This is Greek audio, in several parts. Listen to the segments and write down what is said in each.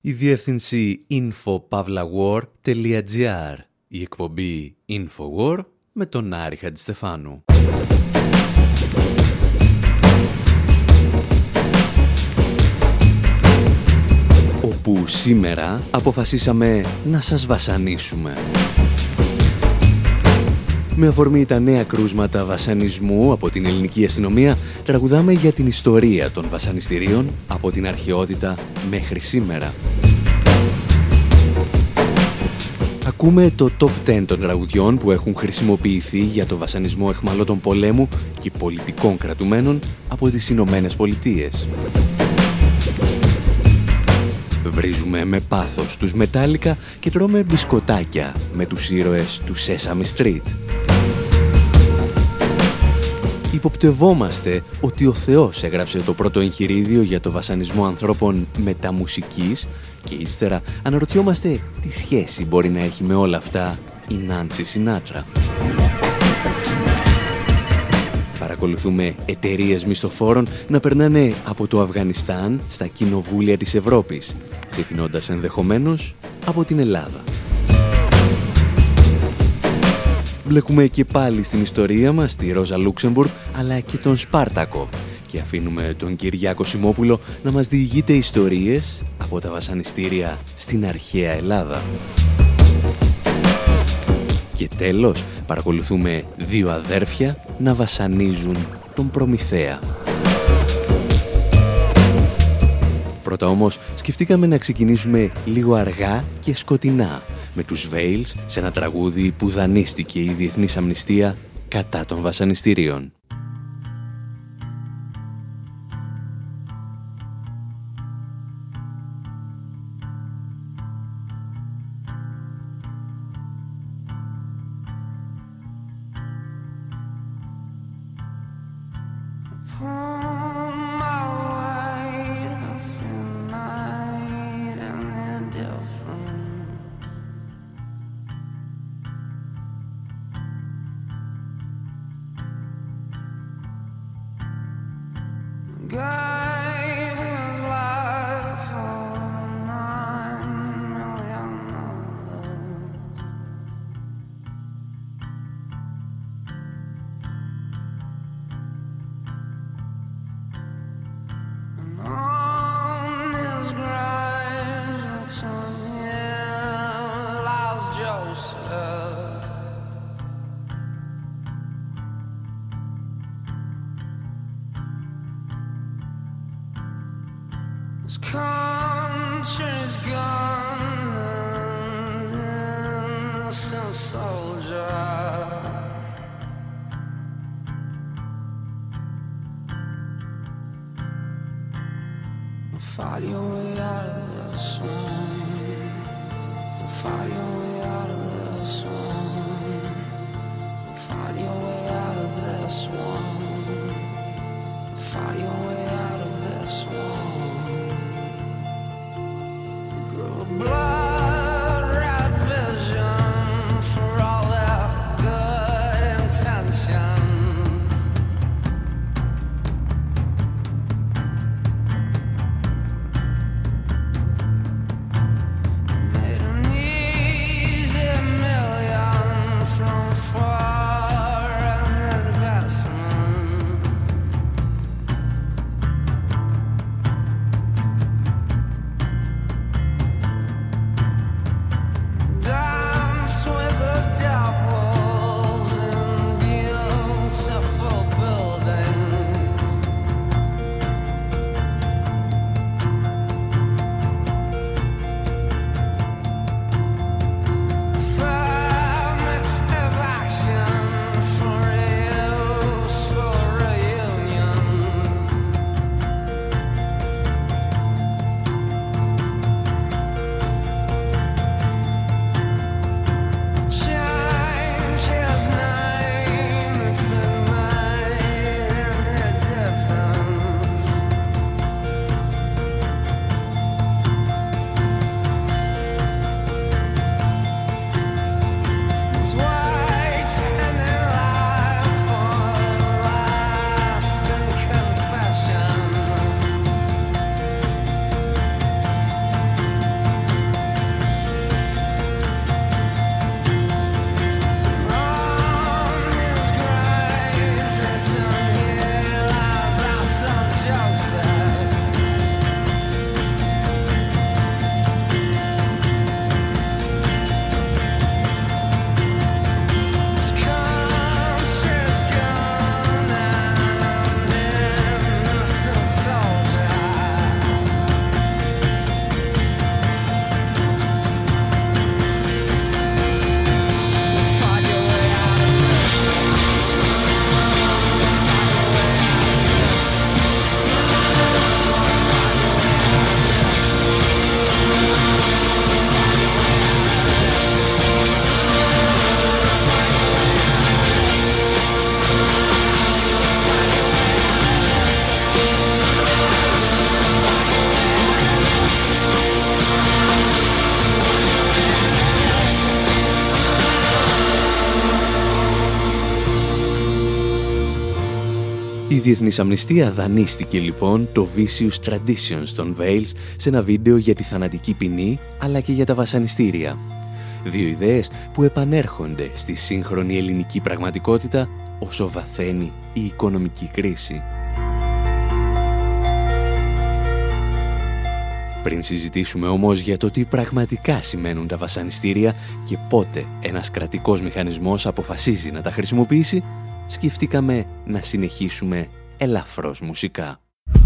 Η διεύθυνση info.pavlawar.gr. Η εκπομπή Infowar με τον Άρη Χατζηστεφάνου. Όπου σήμερα αποφασίσαμε να σας βασανίσουμε. Με αφορμή τα νέα κρούσματα βασανισμού από την ελληνική αστυνομία, τραγουδάμε για την ιστορία των βασανιστήριων από την αρχαιότητα μέχρι σήμερα. Ακούμε το top 10 των τραγουδιών που έχουν χρησιμοποιηθεί για το βασανισμό αιχμαλώτων πολέμου και πολιτικών κρατουμένων από τις Ηνωμένες Πολιτείες. Βρίζουμε με πάθος τους Μετάλικα και τρώμε μπισκοτάκια με τους ήρωες του Sesame Street. Υποπτευόμαστε ότι ο Θεός έγραψε το πρώτο εγχειρίδιο για το βασανισμό ανθρώπων μεταμουσικής και ύστερα αναρωτιόμαστε τι σχέση μπορεί να έχει με όλα αυτά η Νάνση Σινάτρα. Παρακολουθούμε εταιρείες μισθοφόρων να περνάνε από το Αφγανιστάν στα κοινοβούλια της Ευρώπης, ξεκινώντας ενδεχομένως από την Ελλάδα. Μπλεκούμε και πάλι στην ιστορία μας τη Ρόζα Λούξεμπουργκ αλλά και τον Σπάρτακο και αφήνουμε τον Κυριάκο Σιμόπουλο να μας διηγείται ιστορίες από τα βασανιστήρια στην αρχαία Ελλάδα. Και τέλος παρακολουθούμε δύο αδέρφια να βασανίζουν τον Προμηθέα. Πρώτα όμως σκεφτήκαμε να ξεκινήσουμε λίγο αργά και σκοτεινά με τους Veils σε ένα τραγούδι που δανείστηκε η Διεθνής Αμνηστία κατά των βασανιστήριων. Fight your way out of this one. Fight your way out of this one. Fight your way out of this one. Fight your way out of this one. Grow a blood red vision for all their good intentions. Διεθνής Αμνηστία δανείστηκε λοιπόν το Vicious Traditions των Veils σε ένα βίντεο για τη θανατική ποινή αλλά και για τα βασανιστήρια. Δύο ιδέες που επανέρχονται στη σύγχρονη ελληνική πραγματικότητα όσο βαθαίνει η οικονομική κρίση. Πριν συζητήσουμε όμως για το τι πραγματικά σημαίνουν τα βασανιστήρια και πότε ένας κρατικός μηχανισμός αποφασίζει να τα χρησιμοποιήσει, σκεφτήκαμε να συνεχίσουμε ελαφρώς μουσικά.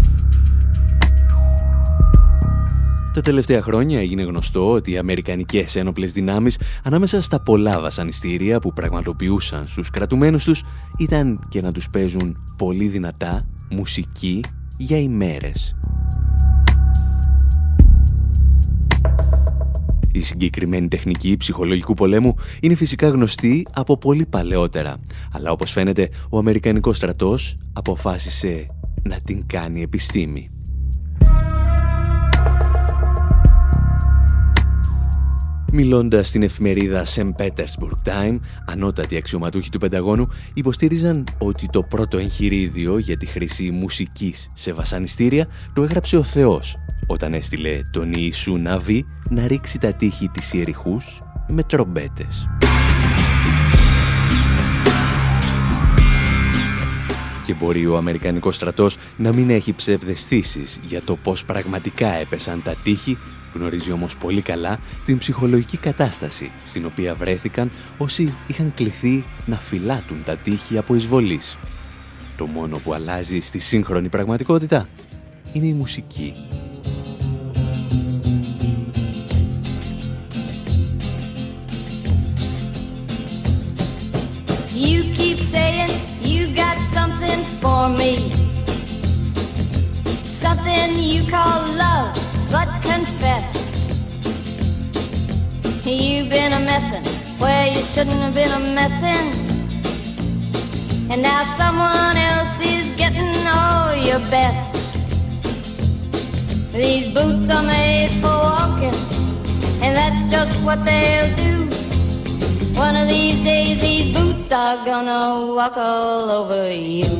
Τα τελευταία χρόνια έγινε γνωστό ότι οι αμερικανικές ένοπλες δυνάμεις, ανάμεσα στα πολλά βασανιστήρια που πραγματοποιούσαν στους κρατουμένους τους, ήταν και να τους παίζουν πολύ δυνατά μουσική για ημέρες. Η συγκεκριμένη τεχνική ψυχολογικού πολέμου είναι φυσικά γνωστή από πολύ παλαιότερα, αλλά όπως φαίνεται ο Αμερικανικός στρατός αποφάσισε να την κάνει επιστήμη. Μιλώντας στην εφημερίδα St. Petersburg Time, ανώτατοι αξιωματούχοι του Πενταγώνου υποστήριζαν ότι το πρώτο εγχειρίδιο για τη χρήση μουσικής σε βασανιστήρια το έγραψε ο Θεός, όταν έστειλε τον Ιησού Ναβί να ρίξει τα τείχη της Ιεριχούς με τρομπέτες. Και μπορεί ο Αμερικανικός στρατός να μην έχει ψευδαισθήσεις για το πώς πραγματικά έπεσαν τα τείχη, γνωρίζει όμως πολύ καλά την ψυχολογική κατάσταση στην οποία βρέθηκαν όσοι είχαν κληθεί να φυλάτουν τα τείχη από εισβολής. Το μόνο που αλλάζει στη σύγχρονη πραγματικότητα είναι η μουσική. You keep saying you got something for me, something you call love, but confess you've been a messin' where you shouldn't have been a messin', and now someone else is getting all your best. These boots are made for walking, and that's just what they'll do. One of these days these boots are gonna walk all over you.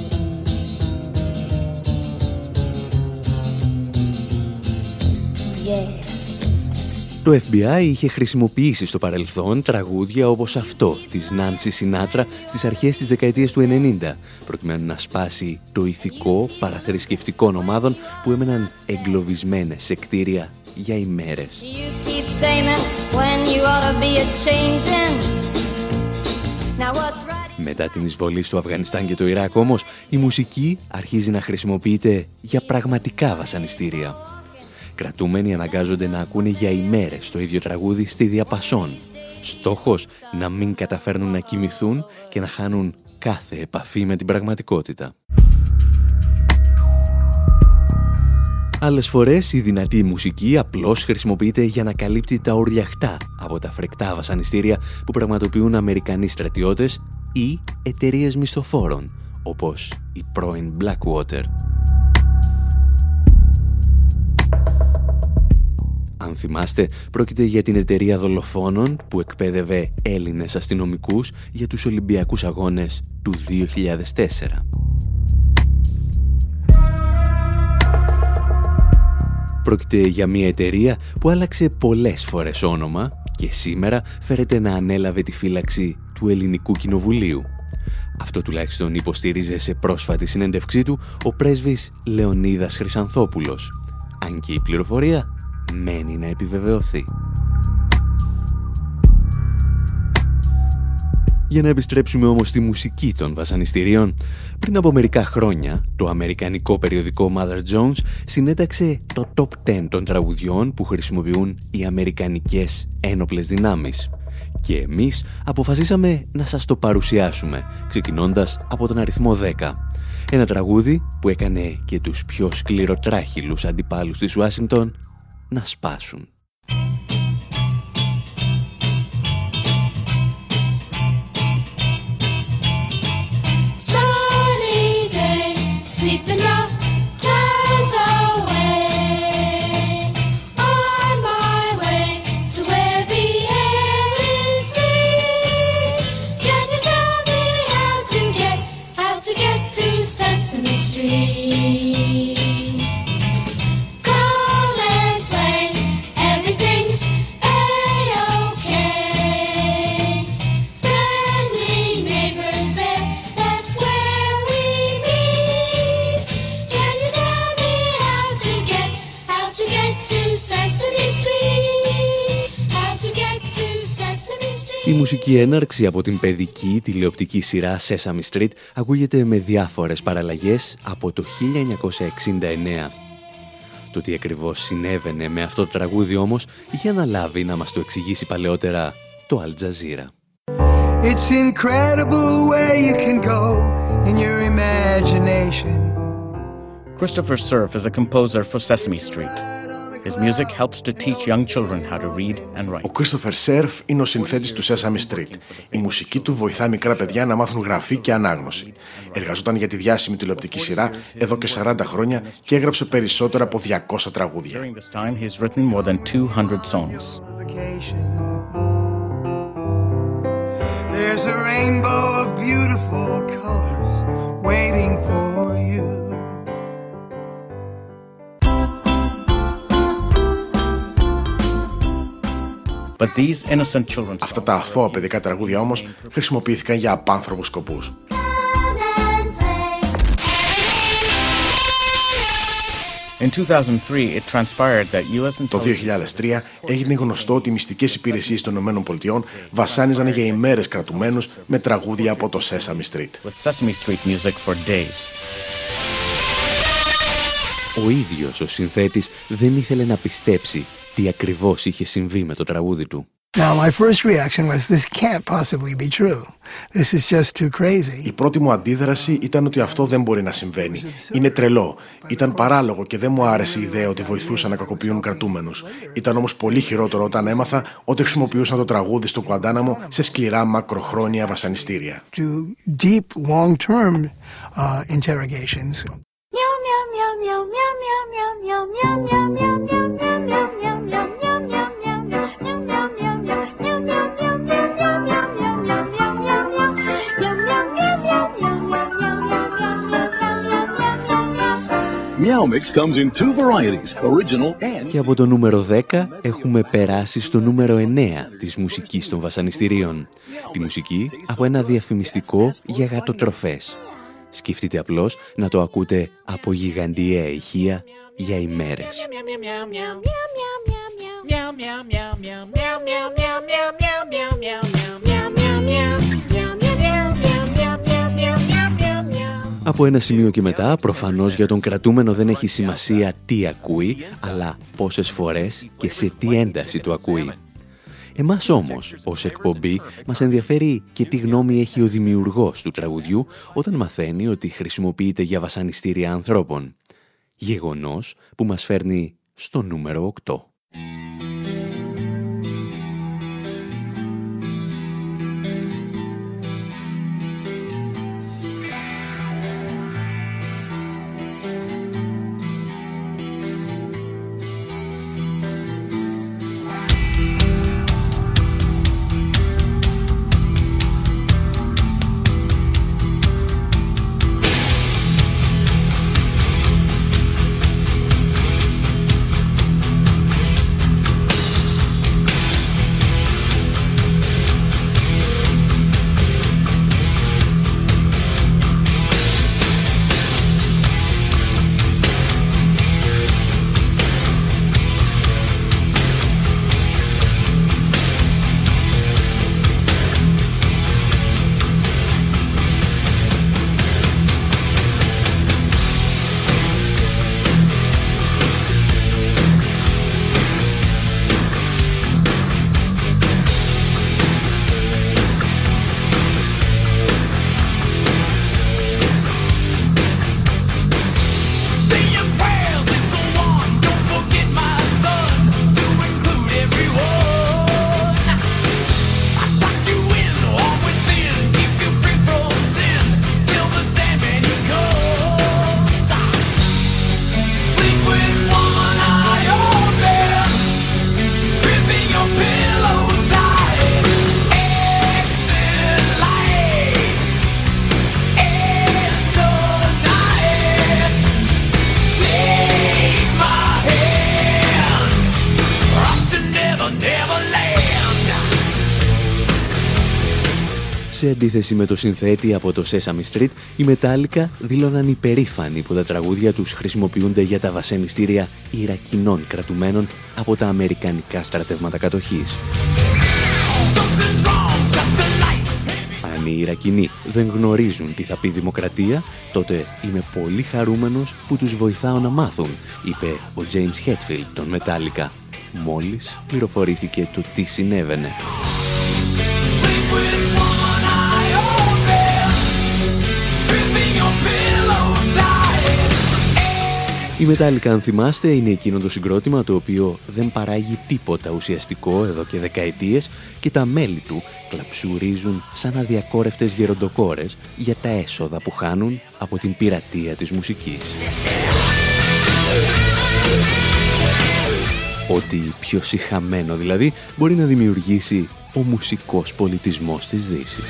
Yeah. Το FBI είχε χρησιμοποιήσει στο παρελθόν τραγούδια όπως αυτό της Νάνση Σινάτρα στις αρχές της δεκαετίας του 90, προκειμένου να σπάσει το ηθικό παραθρησκευτικών ομάδων που έμεναν εγκλωβισμένες σε κτίρια για ημέρες. Μετά την εισβολή στο Αφγανιστάν και το Ιράκ όμως, η μουσική αρχίζει να χρησιμοποιείται για πραγματικά βασανιστήρια. Κρατούμενοι αναγκάζονται να ακούνε για ημέρες το ίδιο τραγούδι στη διαπασόν. Στόχος να μην καταφέρνουν να κοιμηθούν και να χάνουν κάθε επαφή με την πραγματικότητα. Άλλες φορές η δυνατή μουσική απλώς χρησιμοποιείται για να καλύπτει τα ορλιαχτά από τα φρικτά βασανιστήρια που πραγματοποιούν Αμερικανοί στρατιώτες ή εταιρείες μισθοφόρων, όπως η πρώην Blackwater. Αν θυμάστε, πρόκειται για την εταιρεία δολοφόνων που εκπαίδευε Έλληνες αστυνομικούς για τους Ολυμπιακούς Αγώνες του 2004. Πρόκειται για μια εταιρεία που άλλαξε πολλές φορές όνομα και σήμερα φέρεται να ανέλαβε τη φύλαξη του Ελληνικού Κοινοβουλίου. Αυτό τουλάχιστον υποστήριζε σε πρόσφατη συνέντευξή του ο πρέσβης Λεωνίδας Χρυσανθόπουλος, αν και η πληροφορία μένει να επιβεβαιωθεί. Για να επιστρέψουμε όμως στη μουσική των βασανιστήριων, πριν από μερικά χρόνια, το αμερικανικό περιοδικό Mother Jones συνέταξε το Top 10 των τραγουδιών που χρησιμοποιούν οι αμερικανικές ένοπλες δυνάμεις. Και εμείς αποφασίσαμε να σας το παρουσιάσουμε, ξεκινώντας από τον αριθμό 10. Ένα τραγούδι που έκανε και τους πιο σκληροτράχυλους αντιπάλους της Ουάσιγκτον να σπάσουν. Sweeping the clouds away, on my way to where the air is sweet. Can you tell me how to get to Sesame? Η μουσική έναρξη από την παιδική τηλεοπτική σειρά Sesame Street ακούγεται με διάφορες παραλλαγές από το 1969. Το τι ακριβώς συνέβαινε με αυτό το τραγούδι όμως είχε αναλάβει να μας το εξηγήσει παλαιότερα το Al Jazeera. It's incredible where you can go in your imagination. Christopher Cerf is a composer for Sesame Street. His music helps to teach young children how to read and write. Ο Christopher Cerf είναι ο συνθέτης του Sesame Street. Η μουσική του βοηθά μικρά παιδιά να μάθουν γραφή και ανάγνωση. Εργαζόταν για τη διάσημη τηλεοπτική σειρά εδώ και 40 χρόνια και έγραψε περισσότερα από 200 τραγούδια. During this time, he's written more than 200 songs. There's a rainbow of beautiful colors waiting for you. But these innocent children's Αυτά τα αθώα παιδικά τραγούδια όμως χρησιμοποιήθηκαν για απάνθρωπους σκοπούς. In 2003, it transpired that US Το 2003 έγινε γνωστό ότι οι μυστικές υπηρεσίες των ΗΠΑ βασάνιζαν για ημέρες κρατουμένους με τραγούδια από το Sesame Street. with Sesame Street music for days. Ο ίδιος ο συνθέτης δεν ήθελε να πιστέψει τι ακριβώς είχε συμβεί με το τραγούδι του. Now my first reaction was this can't possibly be true. This is just too crazy. Η πρώτη μου αντίδραση ήταν ότι αυτό δεν μπορεί να συμβαίνει. Είναι τρελό. Ήταν παράλογο και δεν μου άρεσε η ιδέα ότι βοηθούσαν να κακοποιούν κρατούμενους. Ήταν όμως πολύ χειρότερο όταν έμαθα ότι χρησιμοποιούσαν το τραγούδι στο Κουαντάναμο σε σκληρά μακροχρόνια βασανιστήρια. To deep long-term interrogations. Meow Mix comes in two varieties, original and... Και από το νούμερο 10 έχουμε περάσει στο νούμερο 9 της μουσικής των βασανιστήριων. Τη μουσική από ένα διαφημιστικό για γατοτροφές. Σκεφτείτε απλώς να το ακούτε από γιγαντιαία ηχεία για ημέρες. Από ένα σημείο και μετά, προφανώς για τον κρατούμενο δεν έχει σημασία τι ακούει, αλλά πόσες φορές και σε τι ένταση το ακούει. Εμάς όμως, ως εκπομπή, μας ενδιαφέρει και τι γνώμη έχει ο δημιουργός του τραγουδιού όταν μαθαίνει ότι χρησιμοποιείται για βασανιστήρια ανθρώπων. Γεγονός που μας φέρνει στο νούμερο 8. Σε αντίθεση με το συνθέτη από το Sesame Street, οι Metallica δήλωναν υπερήφανοι που τα τραγούδια τους χρησιμοποιούνται για τα βασανιστήρια Ιρακινών κρατουμένων από τα αμερικανικά στρατεύματα κατοχής. Something's wrong. αν οι Ιρακινοί δεν γνωρίζουν τι θα πει δημοκρατία, τότε είμαι πολύ χαρούμενος που τους βοηθάω να μάθουν, είπε ο James Hetfield των Metallica, μόλις πληροφορήθηκε το τι συνέβαινε. Η Metallica, αν θυμάστε, είναι εκείνο το συγκρότημα το οποίο δεν παράγει τίποτα ουσιαστικό εδώ και δεκαετίες και τα μέλη του κλαψουρίζουν σαν αδιακόρευτες γεροντοκόρες για τα έσοδα που χάνουν από την πειρατεία της μουσικής. Ό,τι πιο σιχαμένο δηλαδή μπορεί να δημιουργήσει ο μουσικός πολιτισμός της Δύσης.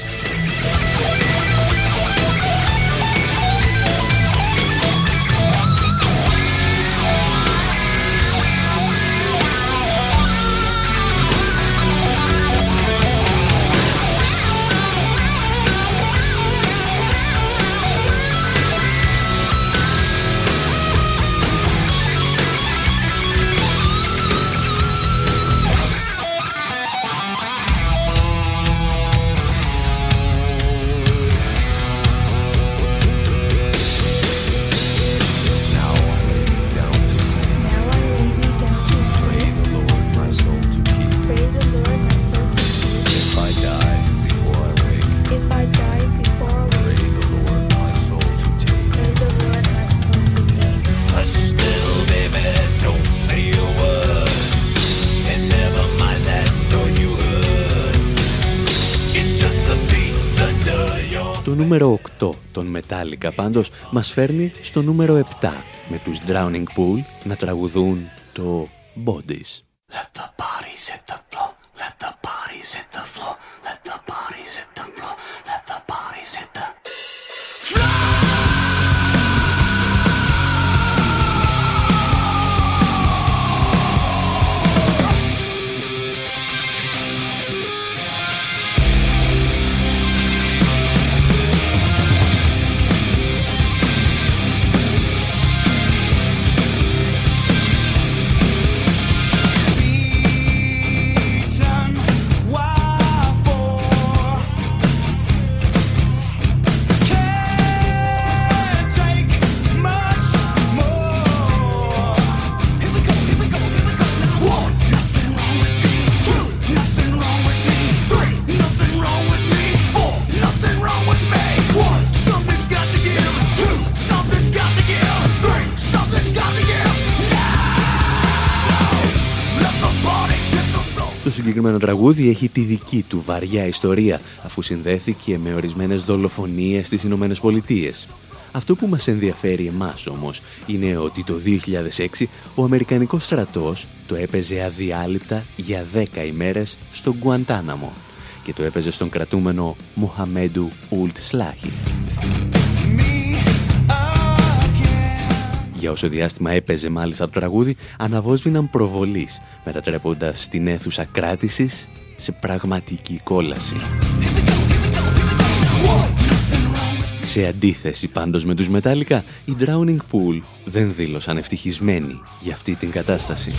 Το νούμερο 8 των Metallica πάντως μας φέρνει στο νούμερο 7 με τους Drowning Pool να τραγουδούν το Bodies. Let the bodies hit the floor. Let the bodies hit the floor. Let the bodies hit the floor. Let the bodies hit the floor. Το συγκεκριμένο τραγούδι έχει τη δική του βαριά ιστορία, αφού συνδέθηκε με ορισμένες δολοφονίες στις Ηνωμένες Πολιτείες. Αυτό που μας ενδιαφέρει εμάς όμως είναι ότι το 2006 ο Αμερικανικός στρατός το έπαιζε αδιάλειπτα για 10 ημέρες στο Γκουαντάναμο και το έπαιζε στον κρατούμενο Μοχαμέντου Ουλτ Σλάχι. Για όσο διάστημα έπαιζε μάλιστα το τραγούδι, αναβόσβηναν προβολής, μετατρέποντας την αίθουσα κράτησης σε πραγματική κόλαση. Σε αντίθεση πάντως με τους Metallica, οι Drowning Pool δεν δήλωσαν ευτυχισμένοι για αυτή την κατάσταση.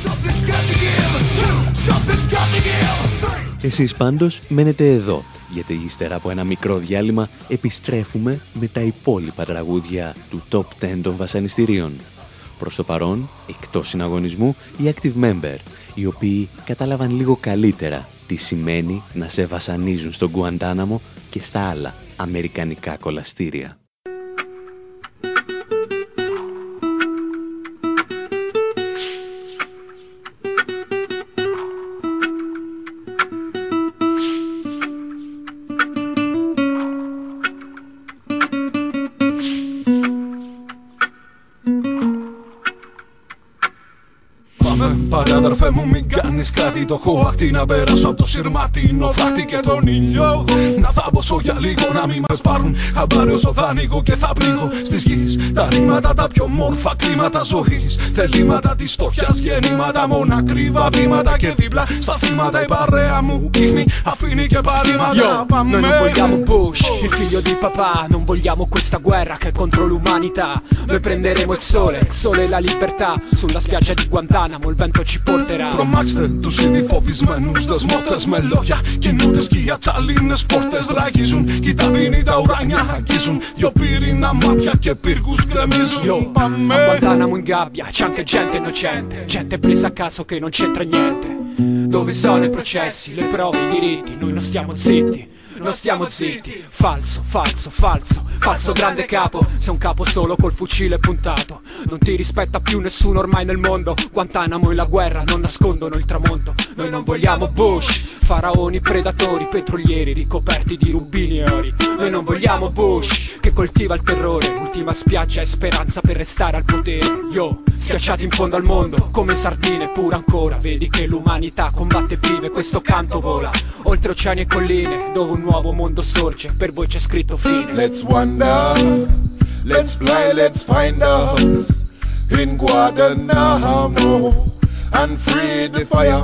Εσείς πάντως μένετε εδώ, γιατί ύστερα από ένα μικρό διάλειμμα επιστρέφουμε με τα υπόλοιπα τραγούδια του Top 10 των βασανιστήριων. Προς το παρόν, εκτός συναγωνισμού, οι Active Member, οι οποίοι κατάλαβαν λίγο καλύτερα τι σημαίνει να σε βασανίζουν στον Γκουαντάναμο και στα άλλα αμερικανικά κολαστήρια. Πάρε αδερφέ μου μην κάνεις κάτι, το έχω αχτή να περάσω από το σειρματίνο δάχτη και τον ήλιο. Να θάμπωσω για λίγο να μην μας πάρουν χαμπάρι όσο θα ανοίγω και θα πνίγω στις γης τα ρήματα, τα πιο μόρφα κλίματα ζωής, θελήματα της φτωχιάς γεννήματα, μονακρίβα βήματα και δίπλα στα θύματα η παρέα μου πίνει, αφήνει και παρήματα. Πάμε. Noi non vogliamo Bush, il figlio di papà, non vogliamo questa guerra che è contro l'umanità. Noi prenderemo il sole e la libertà, sulla spiaggia di Guantanamo il vento ci porterà. Τρομάξτε τους ήδη φοβισμένους δεσμότες με λόγια κινούνται σκιά τσαλίνες πόρτες ραγίζουν. Κοιταβίνοι τα ουράνια αγγίζουν, δυο πύρινα μάτια και πύργους γκρεμίζουν. Io, a Guantanamo in gabbia c'è anche gente innocente, gente presa a caso che non c'entra niente. Dove sono i processi, le prove, i diritti, noi non stiamo zitti. Non stiamo zitti. Falso, falso, falso, falso grande capo. Sei un capo solo col fucile puntato. Non ti rispetta più nessuno ormai nel mondo. Guantanamo e la guerra non nascondono il tramonto. Noi non vogliamo Bush, faraoni, predatori, petrolieri ricoperti di rubini e ori. Noi non vogliamo Bush, che coltiva il terrore. L'ultima spiaggia è speranza per restare al potere. Yo, schiacciati in fondo al mondo, come sardine pure ancora. Vedi che l'umanità combatte e vive, questo canto vola oltre oceani e colline, dove un nuovo mondo sorge, per voi c'è scritto fine. Let's wander, let's fly, let's find us in Guantanamo and free the fire.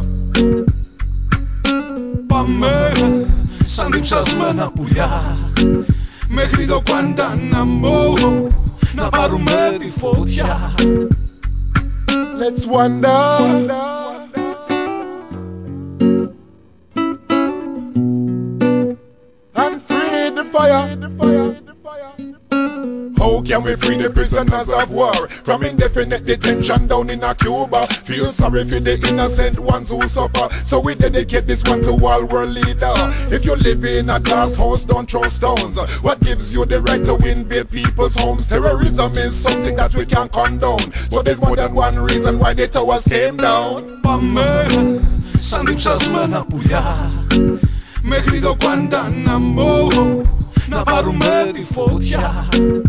Πάμε σαν διψασμένα πουλιά μέχρι το Guantanamo να πάρουμε τη φωτιά. Let's wander, and free the fire. How can we free the prisoners of war from indefinite detention down in Cuba? Feel sorry for the innocent ones who suffer, so we dedicate this one to all world leader. If you live in a glass house, don't throw stones. What gives you the right to invade people's homes? Terrorism is something that we can't condone, so there's more than one reason why the towers came down. Πάμε σαν διψασμένα πουλιά μέχρι το Guantanamo να πάρουμε τη φωτιά.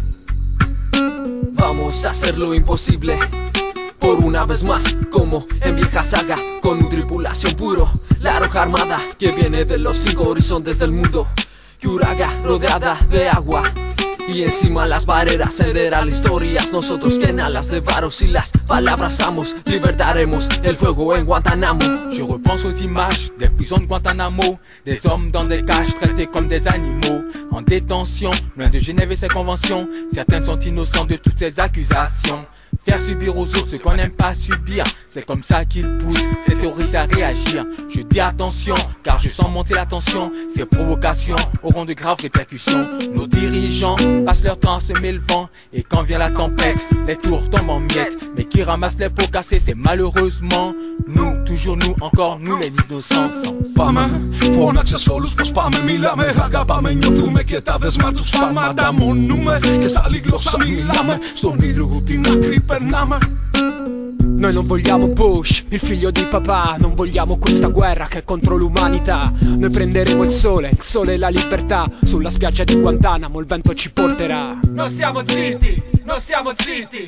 Vamos a hacer lo imposible por una vez más, como en vieja saga, con un tripulación puro, la roja armada que viene de los 5 horizontes del mundo. Yuraga rodeada de agua y encima las barreras heredarán historias. Nosotros que en alas de varos y las palabras amos libertaremos el fuego en Guantanamo. Je repense aux images des prisons de Guantanamo, des hommes dans des cages traités comme des animaux, en détention, loin de Genève et ses conventions. Certains sont innocents de toutes ces accusations. Faire subir aux autres ce qu'on n'aime pas subir, c'est comme ça qu'ils poussent ces terroristes à réagir. Je dis attention, car je sens monter la tension. Ces provocations auront de graves répercussions. Nos dirigeants passent leur temps à semer le vent, et quand vient la tempête, les tours tombent en miettes. Mais qui ramasse les pots cassés, c'est malheureusement nous, toujours nous, encore nous les innocents. Πάμε, φώναξες όλους πως πάμε, μιλάμε, αγαπάμε, νιώθουμε και τα δεσμά τους πάμε. Ανταμονούμε και σ' άλλη γλώσσα μη μιλάμε, στον ήρου την άκρη περνάμε. Noi non vogliamo Bush, il figlio di papà. Non vogliamo questa guerra che è contro l'umanità. Noi prenderemo il sole e la libertà. Sulla spiaggia di Guantanamo il vento ci porterà. Non stiamo zitti, non stiamo zitti.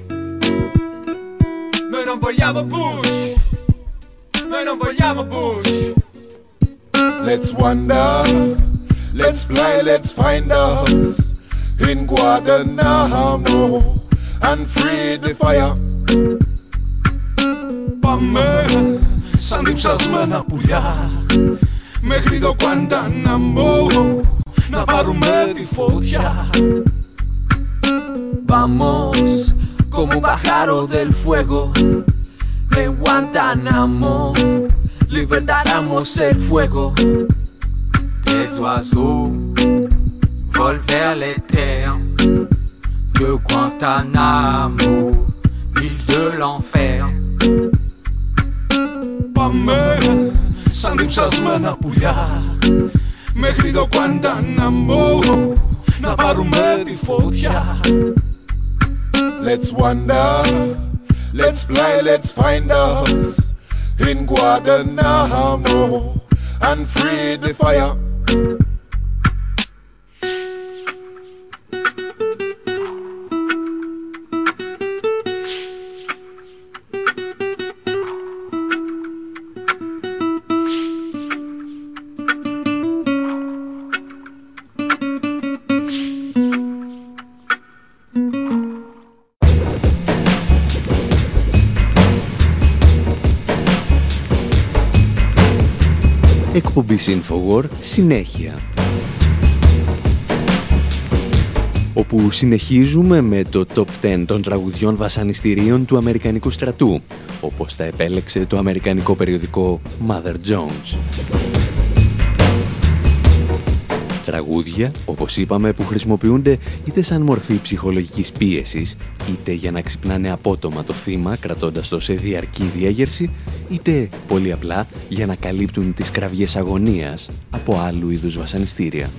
Noi non vogliamo Bush, noi non vogliamo Bush. Let's wander, let's fly, let's find us in Guantanamo and free the fire. Πάμε σαν διψασμένα πουλιά μέχρι το Guantanamo να πάρουμε τη φωτιά. Vamos como un pájaro del fuego en Guantanamo, libertaremos el fuego. Des oiseaux volent vers les terres de Guantanamo, île de l'enfer. Πάμε σαν διψασμένα πουλιά μέχρι το Guantanamo να πάρουμε τη φωτιά. Let's wander, let's fly, let's find us in Guantanamo and free the fire. Εκπομπή Infowar, συνέχεια. όπου συνεχίζουμε με το top 10 των τραγουδιών βασανιστήριων του Αμερικανικού στρατού, όπως τα επέλεξε το αμερικανικό περιοδικό Mother Jones. Τραγούδια, όπως είπαμε, που χρησιμοποιούνται είτε σαν μορφή ψυχολογικής πίεσης, είτε για να ξυπνάνε απότομα το θύμα κρατώντας το σε διαρκή διέγερση, είτε πολύ απλά για να καλύπτουν τις κραυγές αγωνίας από άλλου είδους βασανιστήρια.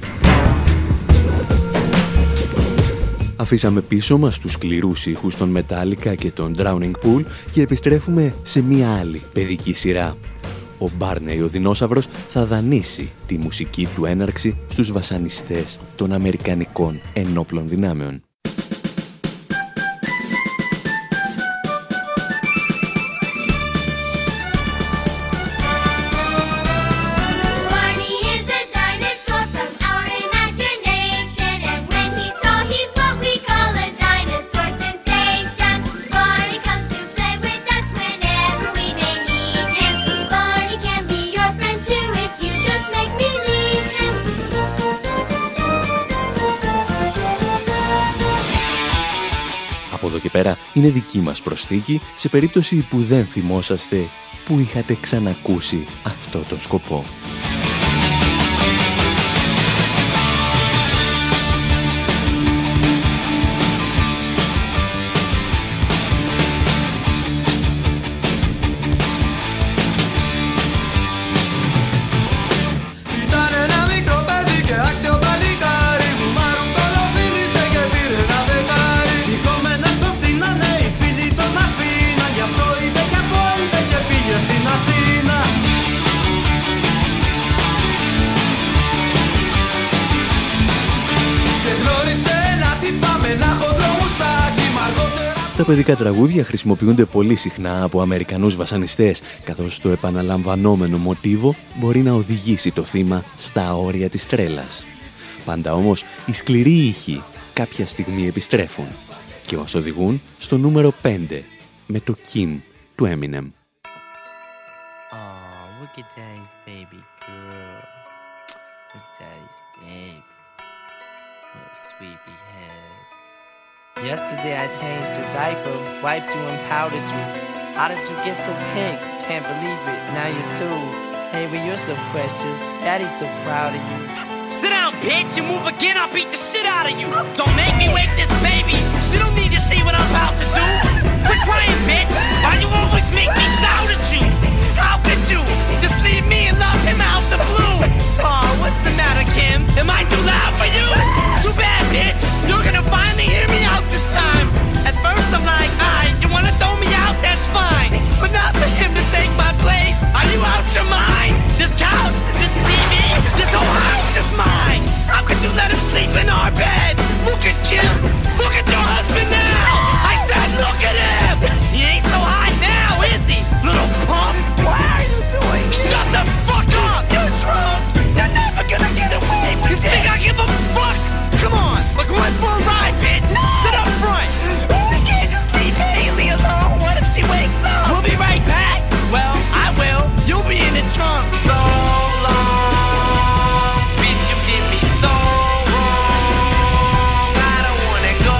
Αφήσαμε πίσω μας τους σκληρούς ήχους των Metallica και των Drowning Pool και επιστρέφουμε σε μία άλλη παιδική σειρά. Ο Μπάρνεϊ ο δεινόσαυρος θα δανείσει τη μουσική του έναρξη στους βασανιστές των Αμερικανικών ενόπλων δυνάμεων. Και πέρα είναι δική μας προσθήκη σε περίπτωση που δεν θυμόσαστε που είχατε ξανακούσει αυτό τον σκοπό. Τα παιδικά τραγούδια χρησιμοποιούνται πολύ συχνά από Αμερικανούς βασανιστές, καθώς το επαναλαμβανόμενο μοτίβο μπορεί να οδηγήσει το θύμα στα όρια της τρέλας. Πάντα όμως, οι σκληροί ήχοι κάποια στιγμή επιστρέφουν και μας οδηγούν στο νούμερο 5 με το Kim του Eminem. Yesterday I changed your diaper, wiped you and powdered you. How did you get so pink? Can't believe it, now you're two. Hey, but you're so precious, Daddy's so proud of you. Sit down, bitch, you move again, I'll beat the shit out of you. Don't make me wake this baby, she don't need to see what I'm about to do. Quit crying, bitch, why you always make me shout at you? How could you just leave me and love him out the blue? Oh, what's the matter, Kim? Am I too loud for you? Too bad, bitch, you're gonna finally hear me out this time. At first I'm like, alright, you wanna throw me out, that's fine. But not for him to take my place. Are you out your mind? This couch, this TV, this whole house is mine. How could you let him sleep in our bed? Look at Kim, look at your husband now. I said look at him. He ain't so hot now, is he? Little punk. Why are you doing this? Shut the fuck up. You're drunk. You're never gonna get away with it. You think I give a fuck? Come on, like one for a ride, bitch. Sit up front. We can't just leave Haley alone. What if she wakes up? We'll be right back. Well, I will. You'll be in the trunk. So long, bitch, you did me so wrong. I don't wanna go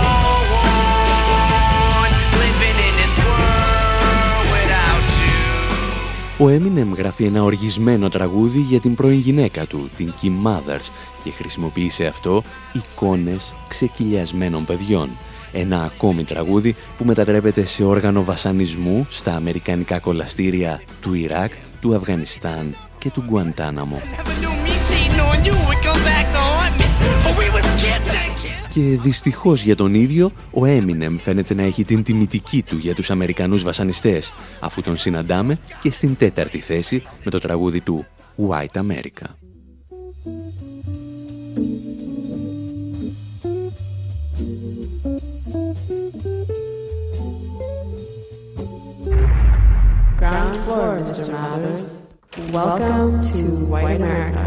on living in this world without you. Ο Eminem γράφει ένα οργισμένο τραγούδι για την πρώην γυναίκα του, την Kim Mothers, και χρησιμοποίησε αυτό εικόνες ξεκυλιασμένων παιδιών. Ένα ακόμη τραγούδι που μετατρέπεται σε όργανο βασανισμού στα αμερικανικά κολαστήρια του Ιράκ, του Αφγανιστάν και του Γκουαντάναμο. Και δυστυχώς για τον ίδιο, ο Eminem φαίνεται να έχει την τιμητική του για τους Αμερικανούς βασανιστές, αφού τον συναντάμε και στην 4η θέση με το τραγούδι του White America. Ground floor, Mr. Mathers. Welcome to White America.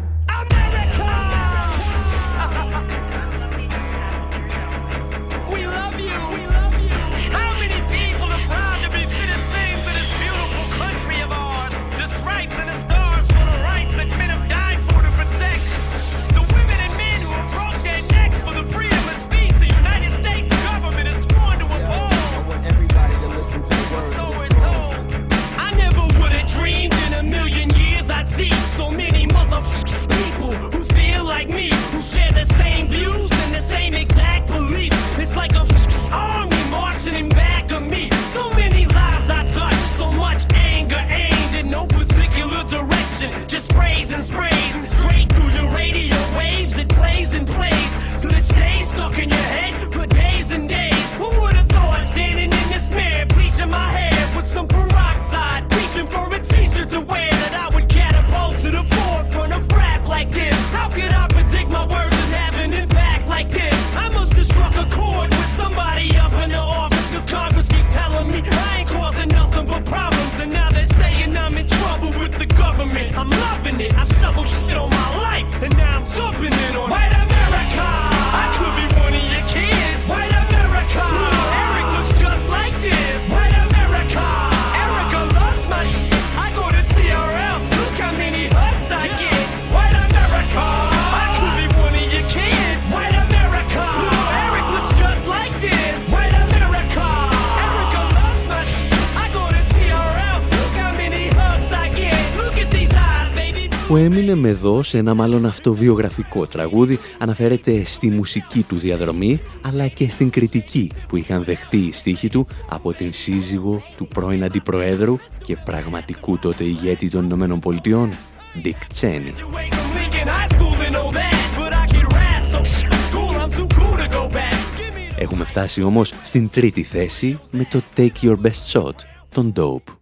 We love you. How many people are proud to be citizens of this beautiful country of ours? The stripes and the stars for the rights that men have died for to protect. The women and men who have broke their necks for the freedom of speech. it. I shoveled shit on my life, and now I'm jumping in on White America. I could be one of your kids. White America. Eric looks just like this. White America. Erica loves my shit. I go to TRL. Look how many hugs I get. White America. I could be one of your kids. White America. Eric looks just like this. White America. Erica loves my shit. I go to TRL. Look how many hugs I get. Look at these eyes, baby. Ο Eminem εδώ, σε ένα μάλλον αυτοβιογραφικό τραγούδι, αναφέρεται στη μουσική του διαδρομή, αλλά και στην κριτική που είχαν δεχθεί οι στίχοι του από την σύζυγο του πρώην αντιπροέδρου και πραγματικού τότε ηγέτη των Ηνωμένων Πολιτειών, Dick Cheney. Έχουμε φτάσει όμως στην τρίτη θέση με το Take Your Best Shot, τον Dope.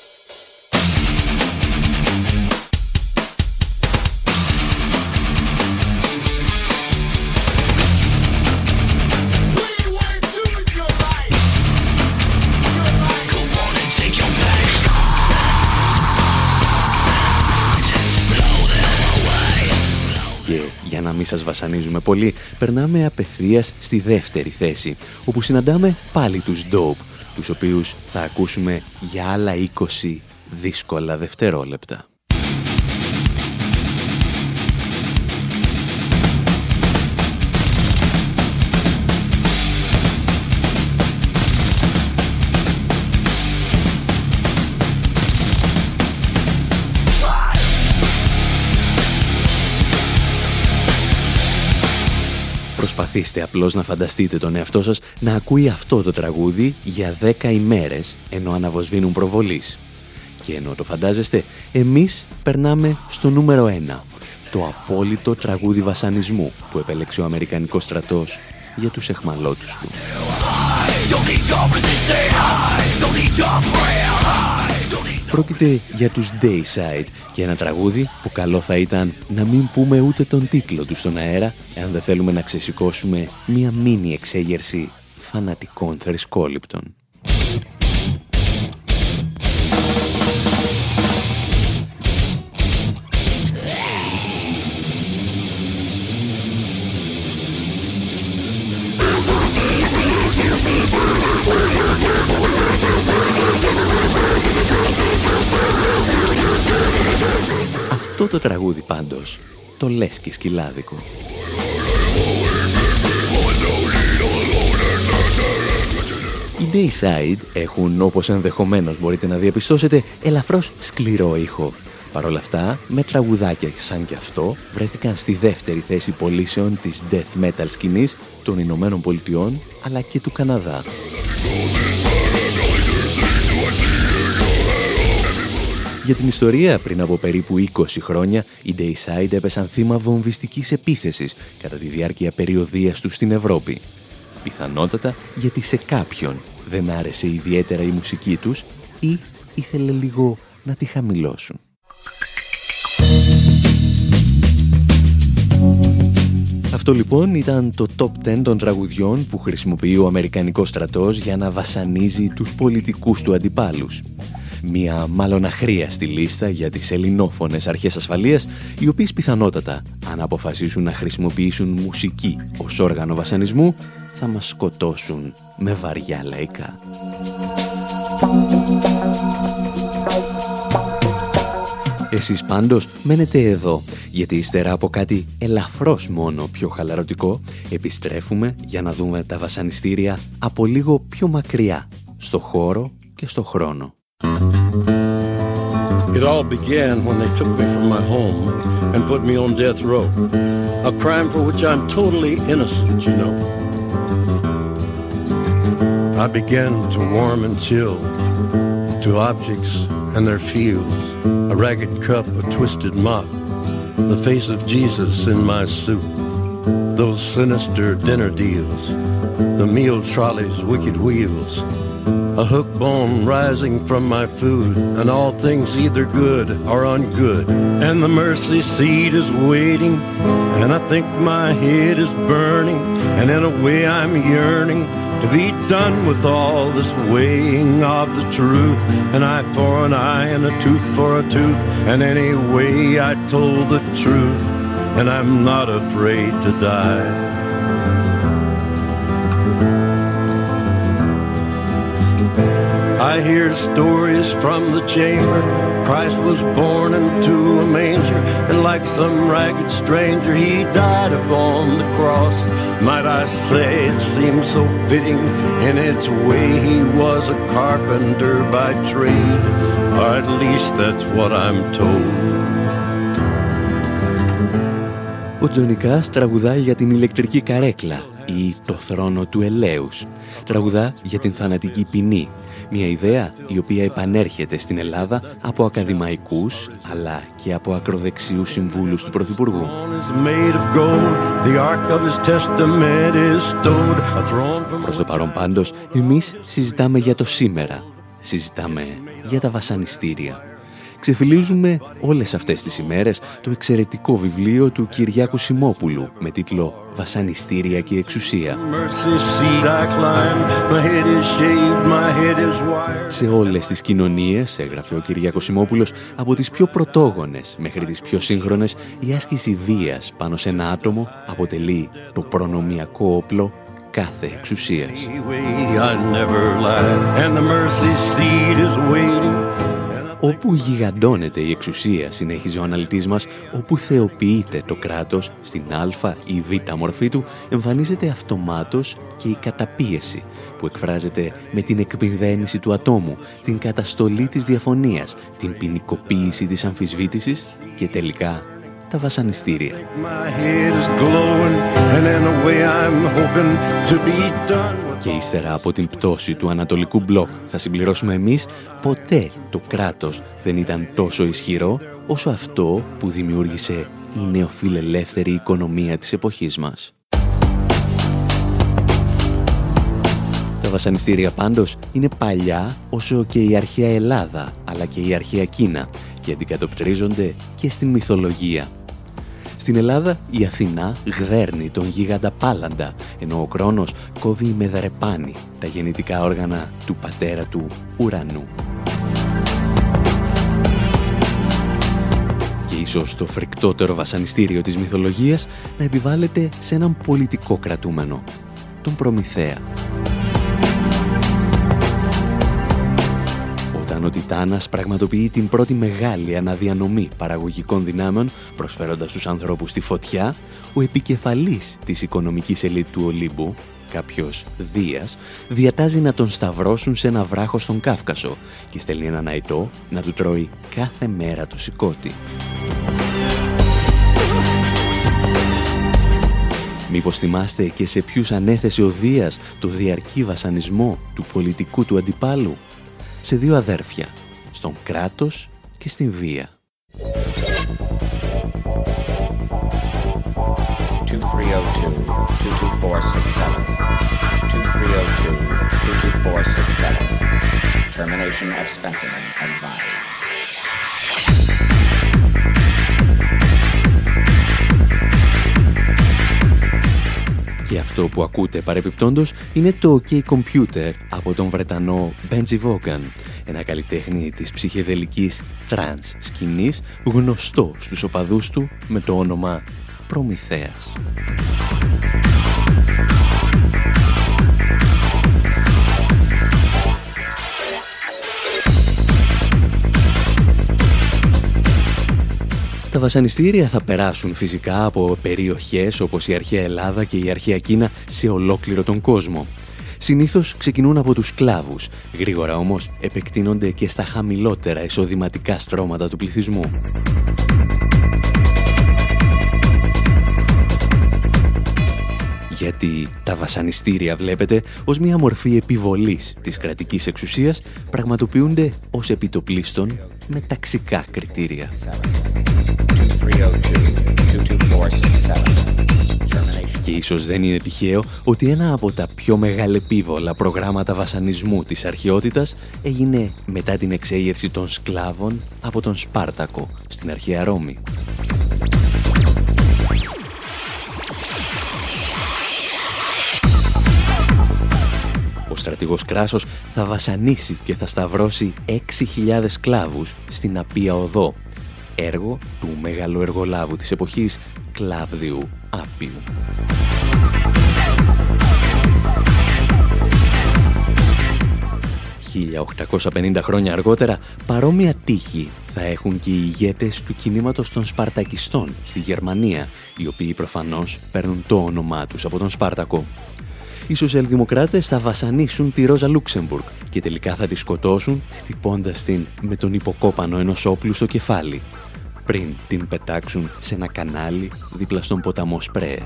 Και για να μην σας βασανίζουμε πολύ, περνάμε απευθείας στη δεύτερη θέση, όπου συναντάμε πάλι τους Dope, τους οποίους θα ακούσουμε για άλλα 20 δύσκολα δευτερόλεπτα. Προσπαθήστε απλώς να φανταστείτε τον εαυτό σας να ακούει αυτό το τραγούδι για 10 ημέρες ενώ αναβοσβήνουν προβολής. Και ενώ το φαντάζεστε, εμείς περνάμε στο νούμερο 1, το απόλυτο τραγούδι βασανισμού που επέλεξε ο Αμερικανικός στρατός για τους εχμαλώτους του. Πρόκειται για τους Dayside και ένα τραγούδι που καλό θα ήταν να μην πούμε ούτε τον τίτλο του στον αέρα, εάν δεν θέλουμε να ξεσηκώσουμε μία μίνι εξέγερση φανατικών θρησκόληπτων. Αυτό το τραγούδι πάντως το λες και σκυλάδικο. Οι Dayside έχουν, όπως ενδεχομένως μπορείτε να διαπιστώσετε, ελαφρώς σκληρό ήχο. Παρ' όλα αυτά, με τραγουδάκια σαν και αυτό, βρέθηκαν στη δεύτερη θέση πωλήσεων της death metal σκηνής των Ηνωμένων Πολιτειών, αλλά και του Καναδά. Για την ιστορία, πριν από περίπου 20 χρόνια, οι Dayside έπεσαν θύμα βομβιστικής επίθεσης κατά τη διάρκεια περιοδείας τους στην Ευρώπη. Πιθανότατα γιατί σε κάποιον δεν άρεσε ιδιαίτερα η μουσική τους ή ήθελε λίγο να τη χαμηλώσουν. Αυτό λοιπόν ήταν το top 10 των τραγουδιών που χρησιμοποιεί ο Αμερικανικός στρατός για να βασανίζει τους πολιτικούς του αντιπάλους. Μια μάλλον αχρίαστη λίστα για τις ελληνόφωνες αρχές ασφαλείας, οι οποίες πιθανότατα, αν αποφασίσουν να χρησιμοποιήσουν μουσική ως όργανο βασανισμού, θα μας σκοτώσουν με βαριά λαϊκά. Εσείς πάντως μένετε εδώ, γιατί ύστερα από κάτι ελαφρώς μόνο πιο χαλαρωτικό, επιστρέφουμε για να δούμε τα βασανιστήρια από λίγο πιο μακριά, στο χώρο και στο χρόνο. It all began when they took me from my home and put me on death row. A crime for which I'm totally innocent, you know. I began to warm and chill to objects and their fields, a ragged cup, a twisted mop, the face of Jesus in my soup, those sinister dinner deals, the meal trolley's wicked wheels, a hook bone rising from my food, and all things either good or ungood. And the mercy seat is waiting, and I think my head is burning, and in a way I'm yearning To be done with all this weighing of the truth, an eye for an eye and a tooth for a tooth, and anyway I told the truth, and I'm not afraid to die. I hear stories from the chamber. Christ was born into a manger, and like some ragged stranger he died upon the cross. Might I say it seems so fitting in its way, he was a carpenter by trade, or at least that's what I'm told. Ο Τζόνι Κάς τραγουδάει για την ηλεκτρική καρέκλα ή το θρόνο του ελέους. Τραγουδά για την θανατική ποινή, μια ιδέα η οποία επανέρχεται στην Ελλάδα από ακαδημαϊκούς αλλά και από ακροδεξιούς συμβούλους του Πρωθυπουργού. Προς το παρόν πάντως, εμείς συζητάμε για το σήμερα, συζητάμε για τα βασανιστήρια. Ξεφυλίζουμε όλες αυτές τις ημέρες το εξαιρετικό βιβλίο του Κυριάκου Σιμόπουλου με τίτλο «Βασανιστήρια και εξουσία». Σε όλες τις κοινωνίες, έγραφε ο Κυριάκος Σιμόπουλος, από τις πιο πρωτόγονες μέχρι τις πιο σύγχρονες, η άσκηση βίας πάνω σε ένα άτομο αποτελεί το προνομιακό όπλο κάθε εξουσίας. Όπου γιγαντώνεται η εξουσία, συνέχιζε ο αναλυτής μας, όπου θεοποιείται το κράτος στην α ή β μορφή του, εμφανίζεται αυτομάτως και η καταπίεση που εκφράζεται με την εκμυδένιση του ατόμου, την καταστολή της διαφωνίας, την ποινικοποίηση της αμφισβήτησης και τελικά τα βασανιστήρια. Και ύστερα από την πτώση του Ανατολικού Μπλοκ, θα συμπληρώσουμε εμείς, ποτέ το κράτος δεν ήταν τόσο ισχυρό όσο αυτό που δημιούργησε η νεοφιλελεύθερη οικονομία της εποχής μας. Τα βασανιστήρια πάντως είναι παλιά όσο και η αρχαία Ελλάδα, αλλά και η αρχαία Κίνα, και αντικατοπτρίζονται και στην μυθολογία. Στην Ελλάδα η Αθηνά γδέρνει τον γίγαντα Πάλαντα, ενώ ο Κρόνος κόβει με δρεπάνι τα γεννητικά όργανα του πατέρα του Ουρανού. Και ίσως το φρικτότερο βασανιστήριο της μυθολογίας να επιβάλλεται σε έναν πολιτικό κρατούμενο, τον Προμηθέα. Ο Τιτάνας πραγματοποιεί την πρώτη μεγάλη αναδιανομή παραγωγικών δυνάμεων, προσφέροντας στους ανθρώπους τη φωτιά, ο επικεφαλής της οικονομικής ελίτ του Ολύμπου, κάποιος Δίας, διατάζει να τον σταυρώσουν σε ένα βράχο στον Κάφκασο και στέλνει έναν αητό να του τρώει κάθε μέρα το σηκώτη. Μήπως θυμάστε και σε ποιους ανέθεσε ο Δίας το διαρκή βασανισμό του πολιτικού του αντιπάλου? Σε δύο αδέρφια, στον κράτος και στην βία. 2302-22467. Termination of specimen advised. Και αυτό που ακούτε παρεπιπτόντως είναι το OK Computer από τον Βρετανό Benji Vaughan, ένα καλλιτέχνη της ψυχεδελικής τρανς σκηνής, γνωστό στους οπαδούς του με το όνομα Προμηθέας. Τα βασανιστήρια θα περάσουν φυσικά από περιοχές όπως η αρχαία Ελλάδα και η αρχαία Κίνα σε ολόκληρο τον κόσμο. Συνήθως ξεκινούν από τους σκλάβους, γρήγορα όμως επεκτείνονται και στα χαμηλότερα εισοδηματικά στρώματα του πληθυσμού. Γιατί τα βασανιστήρια, βλέπετε, ως μια μορφή επιβολής της κρατικής εξουσίας πραγματοποιούνται ως επιτοπλίστων με ταξικά κριτήρια. Και ίσως δεν είναι τυχαίο ότι ένα από τα πιο μεγαλεπίβολα προγράμματα βασανισμού της αρχαιότητας έγινε μετά την εξέγερση των σκλάβων από τον Σπάρτακο στην αρχαία Ρώμη. στρατηγός Κράσος θα βασανίσει και θα σταυρώσει 6.000 σκλάβους στην Απία Οδό, έργο του μεγάλου εργολάβου της εποχής Κλάβδιου Άπιου. 1850 χρόνια αργότερα, παρόμοια τύχη θα έχουν και οι ηγέτες του κινήματος των Σπαρτακιστών στη Γερμανία, οι οποίοι προφανώς παίρνουν το όνομά τους από τον Σπάρτακο. Οι σοσιαλδημοκράτες θα βασανίσουν τη Ρόζα Λούξεμπουργκ και τελικά θα τη σκοτώσουν χτυπώντας την με τον υποκόπανο ενός όπλου στο κεφάλι, πριν την πετάξουν σε ένα κανάλι δίπλα στον ποταμό Σπρέε.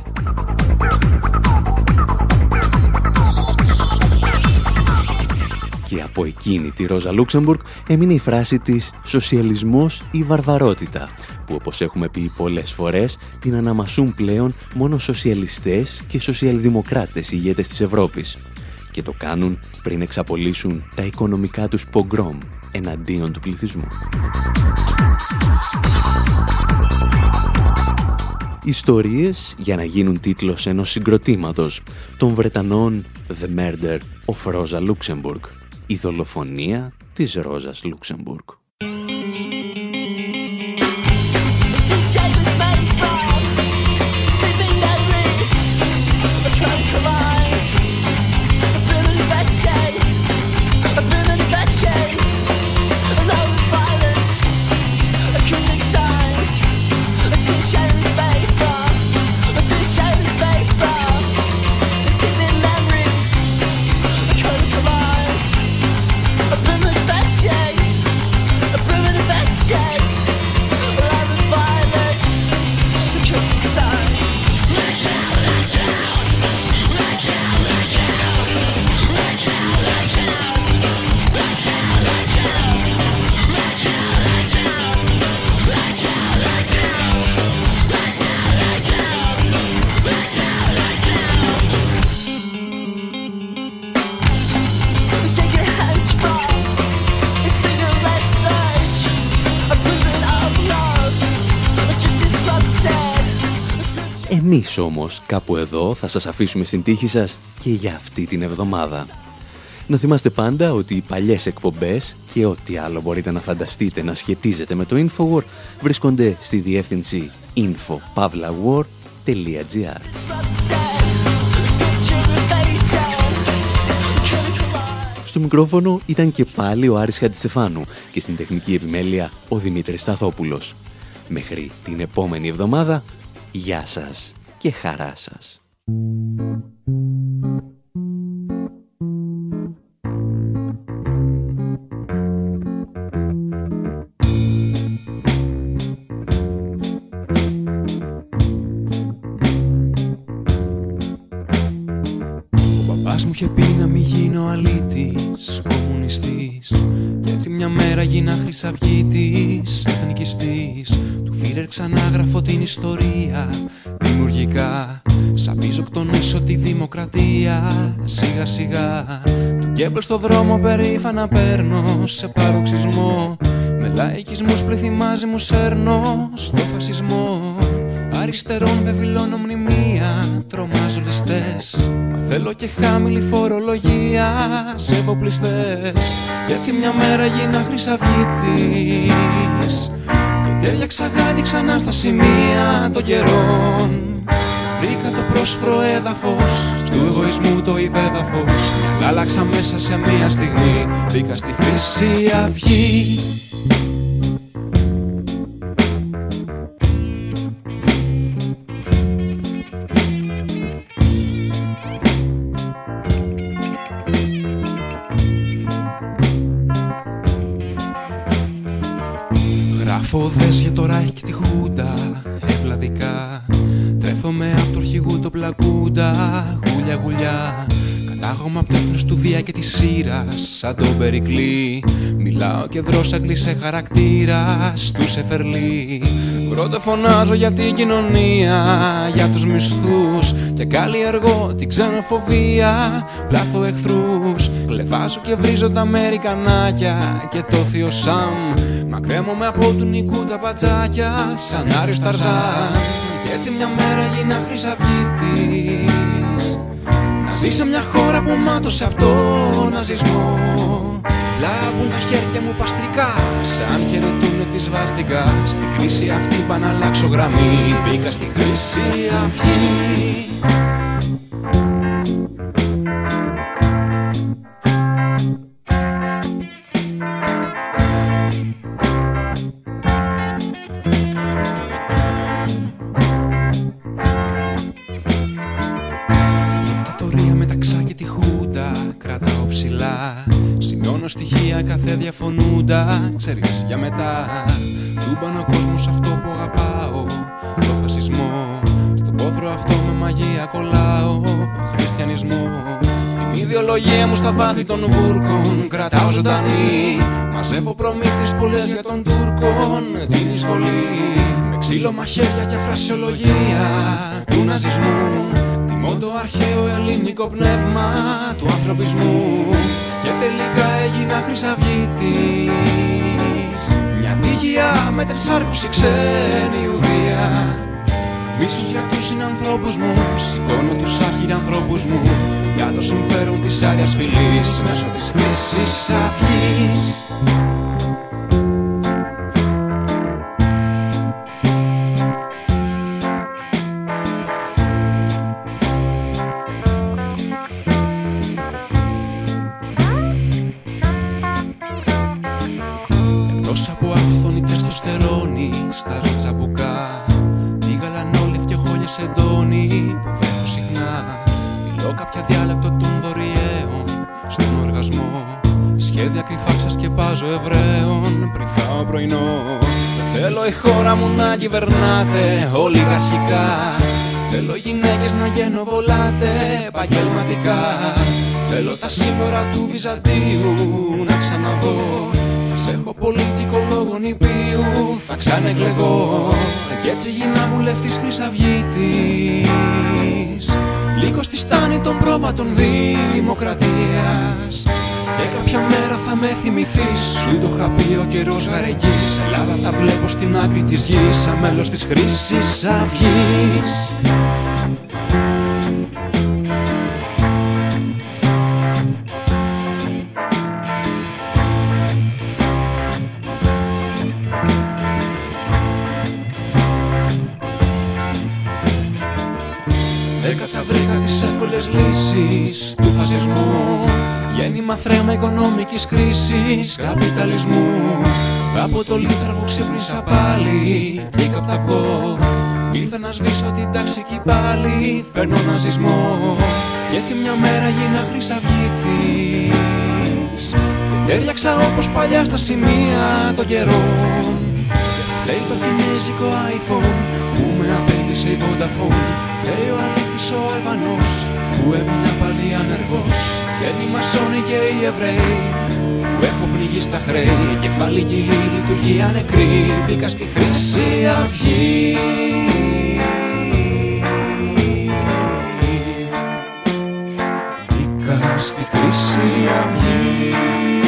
Και από εκείνη τη Ρόζα Λούξεμπουργκ έμεινε η φράση της «σοσιαλισμός ή βαρβαρότητα», που όπως έχουμε πει πολλές φορές την αναμασούν πλέον μόνο σοσιαλιστές και σοσιαλδημοκράτες ηγέτες της Ευρώπης, και το κάνουν πριν εξαπολύσουν τα οικονομικά τους πογκρόμ εναντίον του πληθυσμού. Ιστορίες για να γίνουν τίτλος ενός συγκροτήματος των Βρετανών The Murder of Rosa Luxemburg, η δολοφονία της Ρόζας Λούξεμπουργκ. Εμείς όμως κάπου εδώ θα σας αφήσουμε στην τύχη σας και για αυτή την εβδομάδα. Να θυμάστε πάντα ότι οι παλιές εκπομπές και ό,τι άλλο μπορείτε να φανταστείτε να σχετίζεται με το Infowar βρίσκονται στη διεύθυνση info@war.gr. Στο μικρόφωνο ήταν και πάλι ο Άρης Χατζηστεφάνου και στην τεχνική επιμέλεια ο Δημήτρης Σταθόπουλος. Μέχρι την επόμενη εβδομάδα, γεια σας και χαρά σας. Ο παπάς μου είχε πει να μην γίνω αλήτης, κομμουνιστής, κι έτσι μια μέρα γίνα χρυσαυγίτης, εθνικιστής. Του Φίρερ ξανά γράφω την ιστορία δημιουργικά, σαπίζω κτονίσω τη δημοκρατία σιγά σιγά. Του Γκέμπελ στο δρόμο περήφανα παίρνω σε παροξισμό, με λαϊκισμούς πληθυμάζει μου σέρνω στο φασισμό. Αριστερών βεβηλώνω μνημεία, τρομάζω ληστές, μα θέλω και χαμηλή φορολογία σε εφοπλιστές. Κι έτσι μια μέρα γίνα χρυσαυγίτης και τέριαξα γάντι ξανά στα σημεία των καιρών. Βρήκα το πρόσφρο έδαφος του εγωισμού το υπέδαφος, αλλά άλλαξα μέσα σε μια στιγμή, μπήκα στη Χρυσή Αυγή. Φόδες για το Ράιχ και τη Χούντα, ευλαδικά. Τρέφομαι απ' το αρχηγού το πλακούντα, γουλιά γουλιά. Κατάγομαι απ' το έθνος του Δία και της Σύρας, σαν τον Περικλή. Μιλάω και δρόσα κλείσε χαρακτήρα στου Σεφερλί. Πρώτα φωνάζω για την κοινωνία, για τους μισθούς, και καλλιεργώ την ξενοφοβία. Πλάθω εχθρούς, κλεβάζω και βρίζω τα Αμερικανάκια και το θείο Σαμ. Μακρέμομαι από του Νικού τα πατζάκια, σαν Άριος Ταρζάν. Κι έτσι μια μέρα γίνα χρυσαυγίτης, να Ζει σε μια χώρα που μάτωσε από τον ναζισμό. Λάμπουν τα χέρια μου παστρικά, σαν χαιρετούνε τη σβάστηκα. Στην κρίση αυτή είπα να αλλάξω γραμμή, μπήκα στη Χρυσή Αυγή. Στοιχεία κάθε διαφωνούντα, ξέρεις για μετά. Τούμπαν ο κόσμος αυτό που αγαπάω, το φασισμό. Στο πόθρο αυτό με μαγεία κολλάω, χριστιανισμό. Την ιδεολογία μου στα βάθη των βούρκων κρατάω ζωντανή. Μαζεύω προμήθειες πολλές για των Τούρκων την εισβολή. Με ξύλο μαχαίρια και φρασιολογία του ναζισμού. Τιμώ το αρχαίο ελληνικό πνεύμα του ανθρωπισμού. Και τελικά έγινα χρυσαυγίτης. Μια πηγιά με 320 ξένη Ιουδία. Μίσος για τους συνανθρώπους μου, σηκώνω τους αρχιανθρώπους μου. Για το συμφέρον της Άγιας Φυλής, μέσω της Χρυσής Αυγής. Κυβερνάτε ολιγαρχικά. Θέλω γυναίκες να γενοβολάτε επαγγελματικά. Θέλω τα σύνορα του Βυζαντίου να ξαναδώ. Ας έχω πολιτικό λόγο νηπίου, θα ξανεκλεγώ. Κι έτσι γίνα βουλευτής Χρυσαυγίτης. Λύκος στη στάνη των πρόβατων δημοκρατίας. Και κάποια μέρα θα με θυμηθείς, σου το είχα πει ο καιρός γαρεγγής. Ελλάδα θα βλέπω στην άκρη της γης, σαν μέλος της Χρυσής Αυγής. Έκατσα βρήκα τις εύκολες λύσεις του φασισμού. Γέννημα θρέμα οικονομικής κρίσης, καπιταλισμού. Από το λίθαργο ξύπνησα πάλι, βγήκα απ' τα αυγό. Ήρθα να σβήσω την τάξη κι πάλι, φέρνω ναζισμό. Κι έτσι μια μέρα γίνα χρυσαυγίτης. Και τέριαξα όπως παλιά στα σημεία των καιρών. Και φταίει το κινέζικο iPhone που με απέντησε η Vodafone. Φταίει ο αλήτης ο Αλβανός που έμεινα πάλι ανεργός. Φταίνει οι μασόνοι και οι Εβραίοι που έχω πνιγεί στα χρέη. Κεφαλική λειτουργία νεκρή, μπήκα στη Χρυσή Αυγή. Μπήκα στη Χρυσή Αυγή.